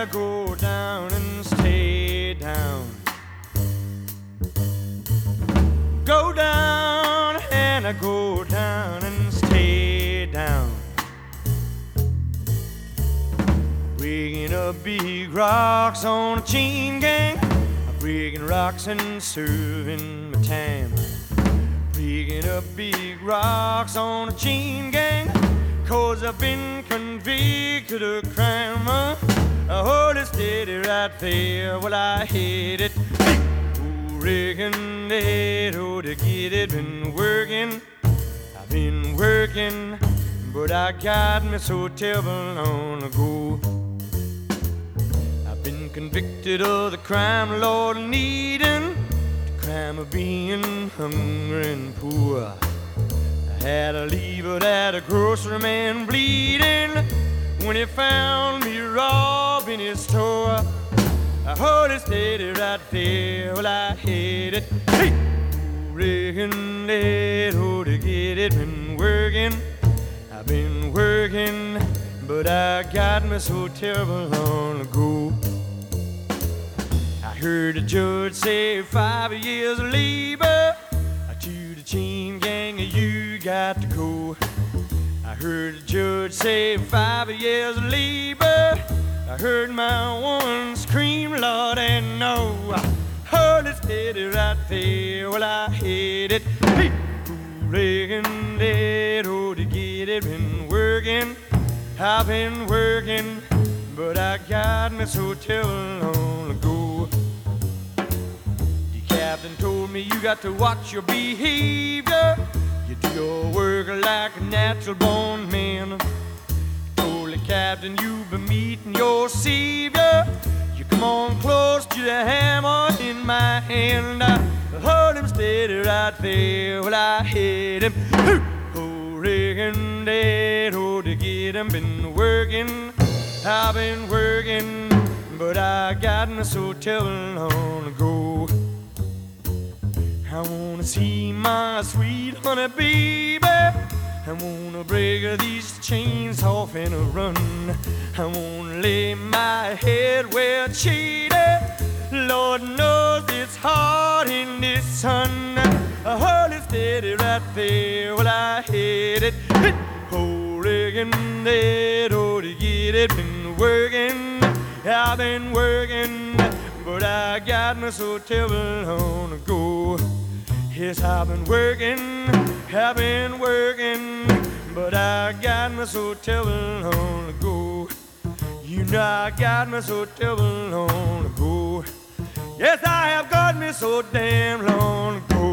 I go down and stay down. Go down and I go down and stay down. Breaking up big rocks on a chain gang. Breaking rocks and serving my time. Breaking up big rocks on a chain gang. 'Cause I've been convicted of crime. I hold it steady right there while I hit it. Reckon that oh to get it. Been working, I've been working, but I got me so terrible on the go. I've been convicted of the crime, Lord, needing the crime of being hungry and poor. I had to leave it at a grocery man bleeding when he found me robbing his store. I hold it steady right there while I hit it. Hey! Reckon that oh to get it. Been working, I've been working, but I got me so terrible on the go. I heard the judge say 5 years of labor to the chain gang, you got to go. I heard the judge say 5 years of labor. I heard my woman scream, Lord, and no. I heard it steady right there while I hit it. Hey! Reckon that oh to get it. Been working, I've been working, but I got me so terrible on the go. The captain told me you got to watch your behavior. You do your work like a natural born man. Told the captain you've been meeting your savior. You come on close to the hammer in my hand. I hold him steady right there while I hit him. Oh, reckon that oh to get him. Been working, I've been working, but I got me so terrible on the go. I wanna see my sweet honey baby. I wanna break these chains off and run. I wanna lay my head where it's shady. Lord knows it's hard in this sun. I hold it steady right there while I hit it. Oh, reckon that oh to get it. Been working, I've been working, but I got me so terrible on the go. Yes, I've been working, I've been working, but I got me so terrible on the go. You know I got me so terrible on the go. Yes, I have got me so damn long to go.